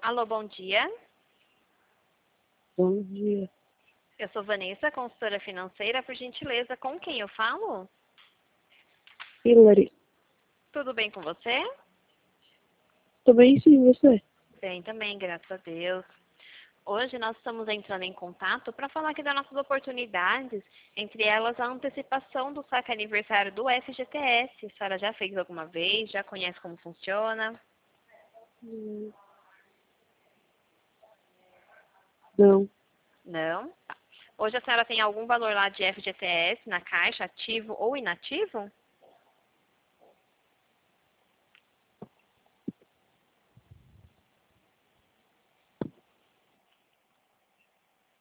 Alô, bom dia. Bom dia. Eu sou Vanessa, consultora financeira. Por gentileza, com quem eu falo? Hilary. Tudo bem com você? Tô bem sim, você? Bem também, graças a Deus. Hoje nós estamos entrando em contato para falar aqui das nossas oportunidades, entre elas a antecipação do saque aniversário do FGTS. A senhora já fez alguma vez? Já conhece como funciona? Não. Não? Tá. Hoje a senhora tem algum valor lá de FGTS na caixa, ativo ou inativo?